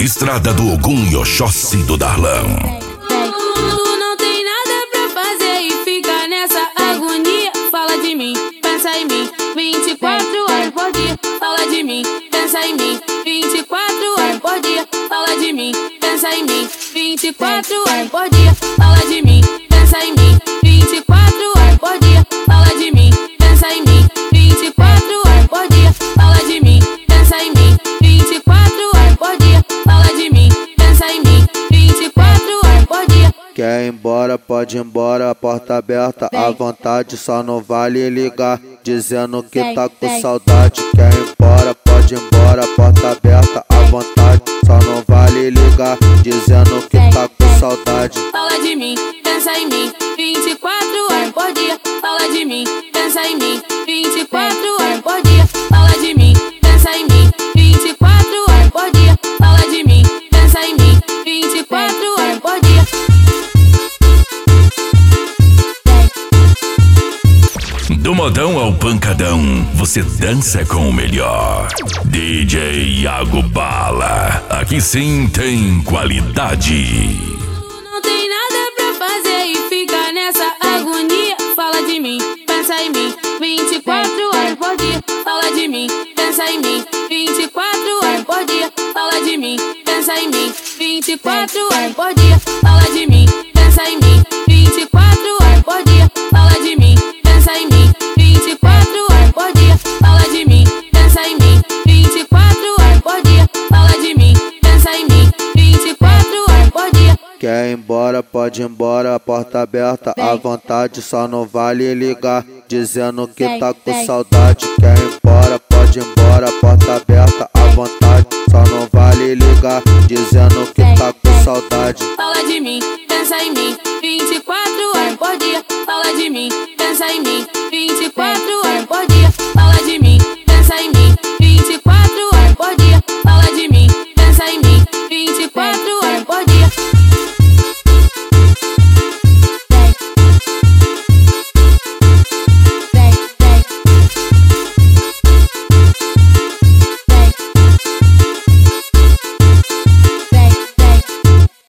Estrada do Ogum e Oxóssi do Darlão. Tu não tem nada pra fazer e fica nessa agonia. Fala de mim, pensa em mim, 24 horas por dia. Fala de mim, pensa em mim, 24 horas por dia. Fala de mim, pensa em mim, 24 horas por dia. Fala de mim, pensa em mim, 24 horas por dia. Fala de mim, pensa em mim, 24 horas por dia. Fala de mim, pensa em mim, 24 horas por dia. Fala de mim, pensa em mim, 24 horas por dia. Quer ir embora, pode ir embora, a porta aberta à vontade, só não vale ligar, dizendo que tá com saudade. Quer ir embora, pode ir embora, a porta aberta à vontade, só não vale ligar, dizendo que tá com saudade. Fala de mim, pensa em mim, 24 horas por dia. Fala de mim, pensa em mim, 24 horas por dia. Fala de mim, pensa em mim, 24 horas por dia. Fala de mim, pensa em mim, 24 horas por dia. Do modão ao pancadão, você dança com o melhor. DJ Iago Bala, aqui sim tem qualidade. Não tem nada pra fazer e fica nessa agonia. Fala de mim, pensa em mim, 24 horas por dia. Fala de mim, pensa em mim, 24 horas por dia. Fala de mim, pensa em mim, 24 horas por dia. Fala de mim, pensa em mim, 24 horas por dia. Fala de mim, pensa em mim, 24 horas por dia. Fala de mim, pensa em mim, 24 horas por dia. Fala de mim, pensa em mim, 24 horas por dia. Quer ir embora, pode ir embora, a porta aberta à vontade, só não vale ligar, dizendo que tá com saudade. Quer ir embora, pode ir embora, a porta aberta à vontade, só não vale ligar, dizendo